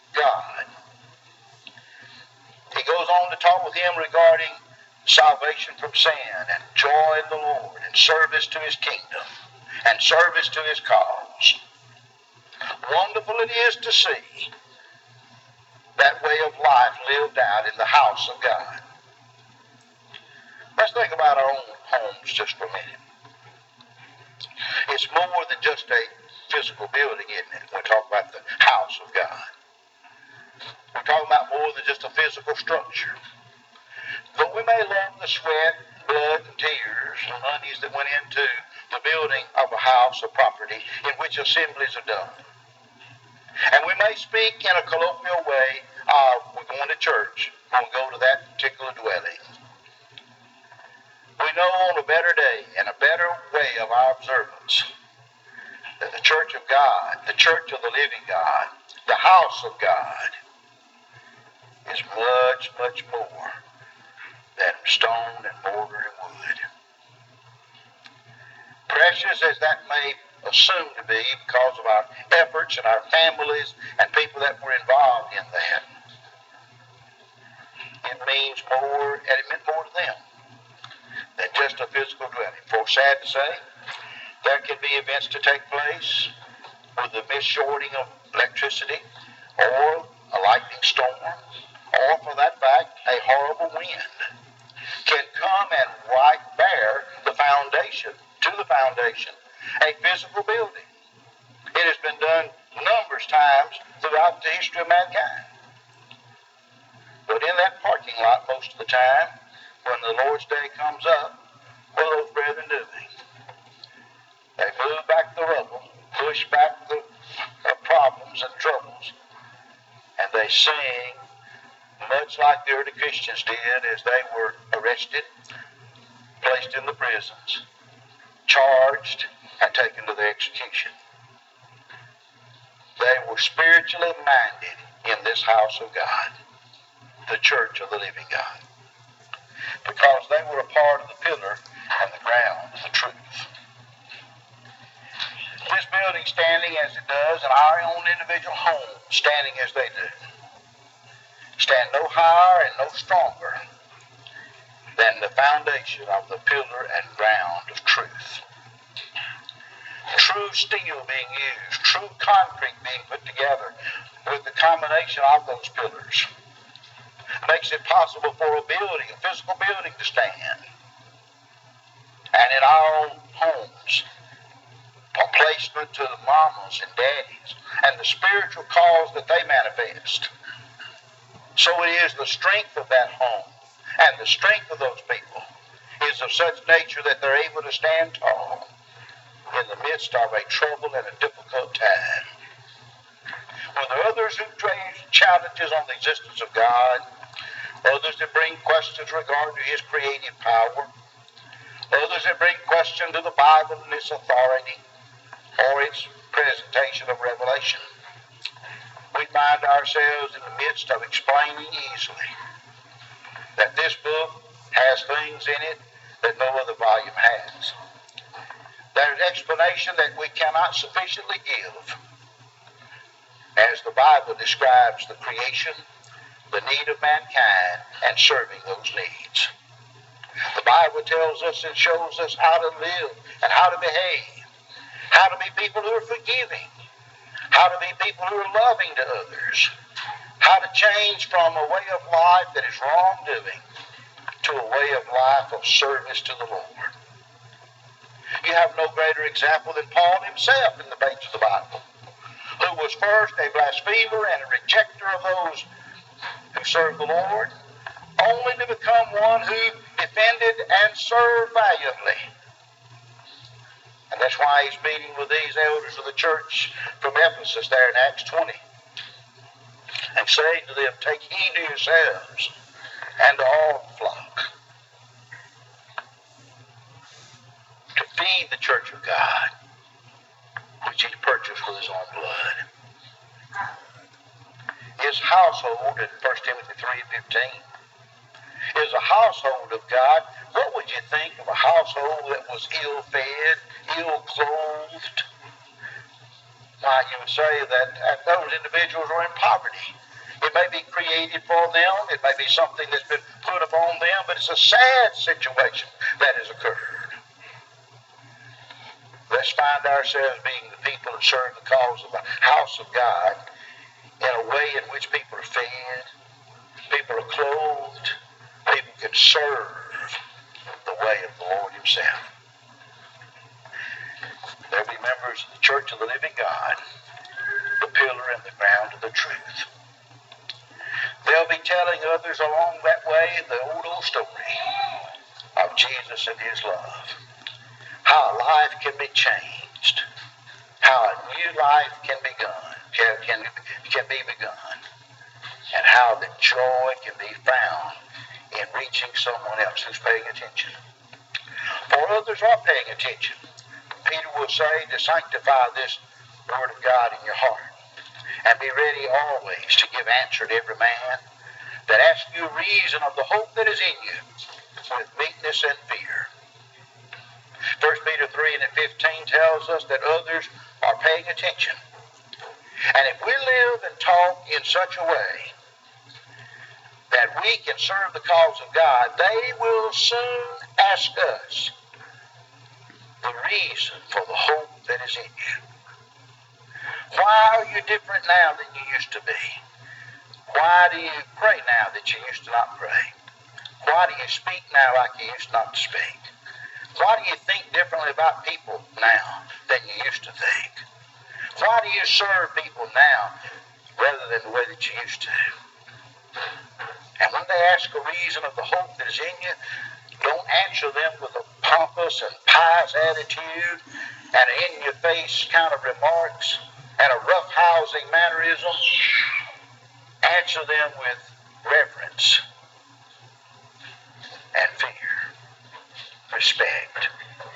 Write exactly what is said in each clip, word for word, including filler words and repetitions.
God. He goes on to talk with him regarding salvation from sin and joy in the Lord and service to his kingdom and service to his cause. Wonderful it is to see that way of life lived out in the house of God. Let's think about our own homes just for a minute. It's more than just a physical building, isn't it? We're talking about the house of God. We're talking about more than just a physical structure. Though we may love the sweat, blood, and tears, and monies that went into the building of a house or property in which assemblies are done. And we may speak in a colloquial way of, we're going to church, when we go to that particular dwelling. We know on a better day and a better way of our observance that the church of God, the church of the living God, the house of God, is much, much more than stone and mortar and wood. Precious as that may assume to be because of our efforts and our families and people that were involved in that, it means more, and it meant more to them than just a physical dwelling. For sad to say, there can be events to take place with the misshorting of electricity or a lightning storm, or for that fact, a horrible wind can come and right bare the foundation, to the foundation, a physical building. It has been done numerous times throughout the history of mankind. But in that parking lot most of the time, when the Lord's day comes up, what are those brethren doing? They move back the rubble, push back the uh, problems and troubles, and they sing much like the early Christians did as they were arrested, placed in the prisons, charged, and taken to their execution. They were spiritually minded in this house of God, the church of the living God, because they were a part of the pillar and the ground of the truth. This building standing as it does, and our own individual homes standing as they do, stand no higher and no stronger than the foundation of the pillar and ground of truth. True steel being used, true concrete being put together with the combination of those pillars makes it possible for a building, a physical building to stand. And in our own homes, a placement to the mamas and daddies and the spiritual cause that they manifest. So it is the strength of that home and the strength of those people is of such nature that they're able to stand tall in the midst of a troubled and a difficult time. When there are others who raise challenges on the existence of God, others that bring questions regarding his creative power, others that bring question to the Bible and its authority or its presentation of revelation, we find ourselves in the midst of explaining easily that this book has things in it that no other volume has. There's explanation that we cannot sufficiently give as the Bible describes the creation, the need of mankind, and serving those needs. The Bible tells us and shows us how to live and how to behave, how to be people who are forgiving, how to be people who are loving to others, how to change from a way of life that is wrongdoing to a way of life of service to the Lord. You have no greater example than Paul himself in the pages of the Bible, who was first a blasphemer and a rejecter of those who served the Lord, only to become one who defended and served valiantly. And that's why he's meeting with these elders of the church from Ephesus there in Acts twenty. And saying to them, take heed to yourselves and to all the flock, to feed the church of God, which he purchased with his own blood. His household in First Timothy three fifteen is a household of God. What would you think of a household that was ill-fed, ill-clothed, Why, you would say that those individuals are in poverty. It may be created for them. It may be something that's been put upon them, but it's a sad situation that has occurred. Let's find ourselves being the people that serve the cause of the house of God in a way in which people are fed, people are clothed, people can serve the way of the Lord himself. There'll be members of the Church of the Living God, the pillar and the ground of the truth. They'll be telling others along that way the old, old story of Jesus and his love. How life can be changed. How a new life can be begun, can, can, can be begun. And how the joy can be found in reaching someone else who's paying attention. For others are paying attention. Peter will say to sanctify this word of God in your heart. And be ready always to give answer to every man that asks you reason of the hope that is in you with meekness and fear. First Peter three and fifteen tells us that others are paying attention. And if we live and talk in such a way that we can serve the cause of God, they will soon ask us the reason for the hope that is in you. Why are you different now than you used to be? Why do you pray now that you used to not pray? Why do you speak now like you used not to speak? Why do you think differently about people now than you used to think? Why do you serve people now rather than the way that you used to? And when they ask a reason of the hope that is in you, don't answer them with a pompous and pious attitude and in-your-face kind of remarks and a rough-housing mannerism. Answer them with reverence and fear, respect.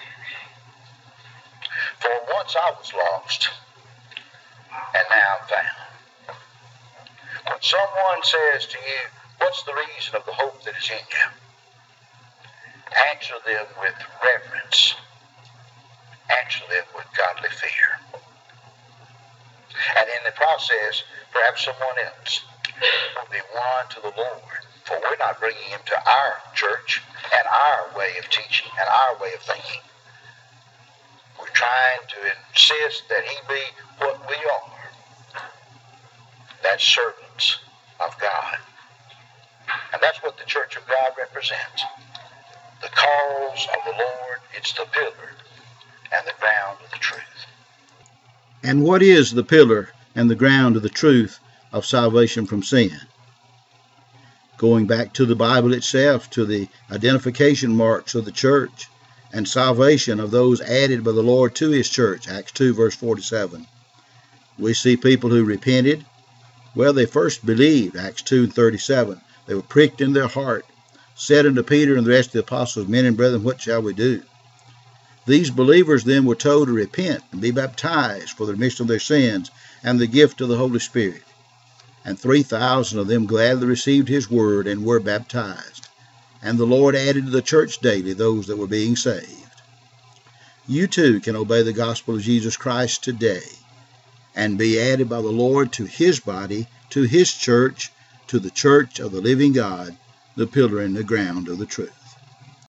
For once I was lost, and now I'm found. When someone says to you, what's the reason of the hope that is in you? Answer them with reverence. Answer them with godly fear. And in the process, perhaps someone else will be won to the Lord. For we're not bringing him to our church and our way of teaching and our way of thinking. We're trying to insist that he be what we are. That's servants of God. And that's what the church of God represents. The cause of the Lord, it's the pillar and the ground of the truth. And what is the pillar and the ground of the truth of salvation from sin? Going back to the Bible itself, to the identification marks of the church and salvation of those added by the Lord to his church, Acts two verse forty-seven. We see people who repented. Well, they first believed, Acts two thirty-seven. They were pricked in their heart, said unto Peter and the rest of the apostles, men and brethren, what shall we do? These believers then were told to repent and be baptized for the remission of their sins and the gift of the Holy Spirit. And three thousand of them gladly received his word and were baptized. And the Lord added to the church daily those that were being saved. You too can obey the gospel of Jesus Christ today and be added by the Lord to his body, to his church, to the church of the living God, the pillar and the ground of the truth.